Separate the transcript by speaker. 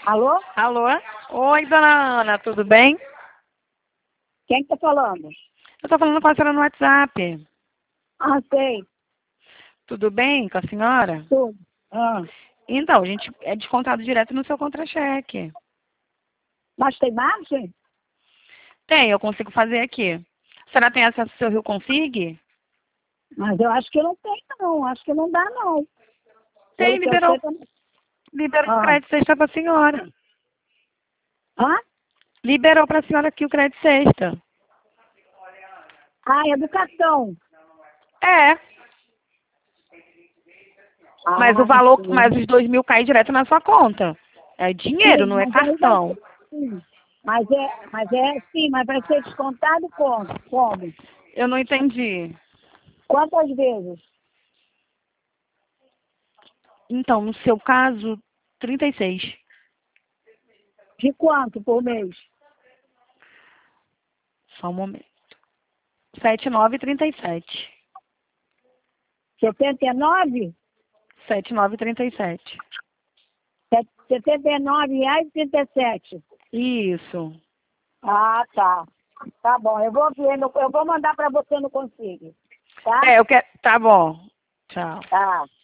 Speaker 1: Alô?
Speaker 2: Alô? Oi, dona Ana, tudo bem?
Speaker 1: Quem que tá falando?
Speaker 2: Eu tô falando com a senhora no WhatsApp.
Speaker 1: Ah, sei.
Speaker 2: Tudo bem com a senhora?
Speaker 1: Tudo. Ah.
Speaker 2: Então, a gente é descontado direto no seu contra-cheque.
Speaker 1: Mas tem margem?
Speaker 2: Tem, eu consigo fazer aqui. A senhora tem acesso ao seu Rio Config?
Speaker 1: Mas eu acho que não tem, não. Acho que não dá, não.
Speaker 2: Tem,
Speaker 1: Pelo que eu sei,
Speaker 2: liberou o
Speaker 1: Ah.
Speaker 2: crédito sexta pra senhora.
Speaker 1: Hã?
Speaker 2: Liberou pra senhora aqui o crédito sexta.
Speaker 1: Ah, educação.
Speaker 2: É, mas o
Speaker 1: Ah,
Speaker 2: valor,
Speaker 1: sim.
Speaker 2: mas os 2.000 cai direto na sua conta. É dinheiro,
Speaker 1: Sim,
Speaker 2: não é
Speaker 1: mas aí vai
Speaker 2: cartão.
Speaker 1: ser, sim. Mas vai ser descontado como? Como?
Speaker 2: Eu não entendi.
Speaker 1: Quantas vezes?
Speaker 2: Então, no seu caso, 36.
Speaker 1: De quanto por mês?
Speaker 2: Só um momento. 79,37.
Speaker 1: 79?
Speaker 2: 79,37.
Speaker 1: R$ 79,37.
Speaker 2: Isso.
Speaker 1: Ah, tá. Tá bom, eu vou ver, eu vou mandar para você no Consigo. Tá?
Speaker 2: É, eu quero. Tá bom. Tchau.
Speaker 1: Tá.